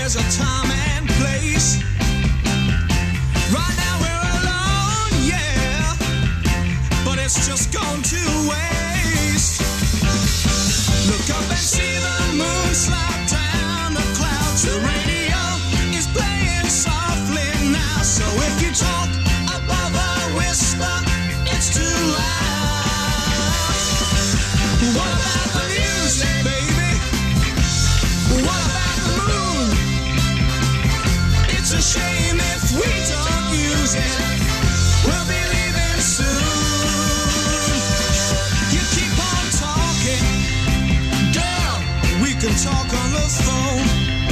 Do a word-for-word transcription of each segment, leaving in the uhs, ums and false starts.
there's a time and place. Right now we're alone, yeah, but it's just gone to waste. Look up and see the moon slide down the clouds. The radio is playing softly now, so if you talk above a whisper, it's too loud. What about the music, baby? What about the moon? It's a shame if we don't use it. We'll be leaving soon. You keep on talking, girl, we can talk on the phone.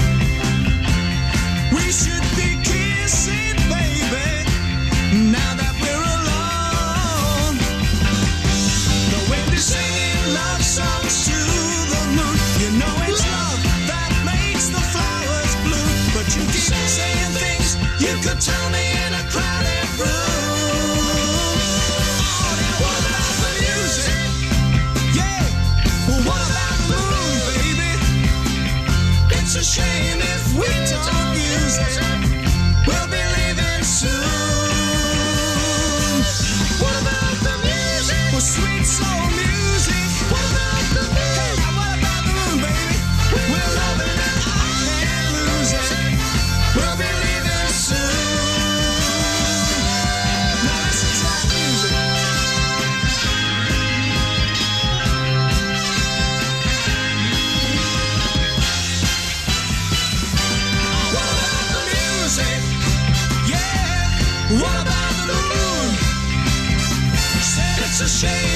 We should be kissing, baby, now that we're alone. The wind is singing love songs to the moon. You know it's love that makes the flowers bloom. But you keep saying things you could tell me in a crowded room. Oh, now what about the music? Yeah, well, what about the moon, baby? It's a shame if we don't use it. We'll be leaving soon. What about the music? Well, sweet soul music. What about the moon? Hey, now what about the moon, baby? We're loving it, I can't lose it. We'll be leaving soon. Now listen to that music. What about the music? Yeah, what about the moon? Said it's a shame